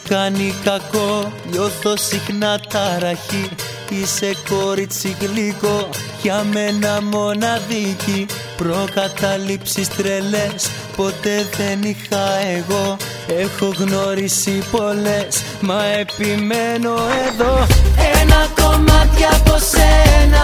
κάνει κακό, νιώθω συχνά ταραχή. Είσαι κορίτσι γλυκό, για μένα μοναδική. Προκαταλήψεις τρελές, ποτέ δεν είχα εγώ. Έχω γνωρίσει πολλές, μα επιμένω εδώ. Ένα κομμάτι από σένα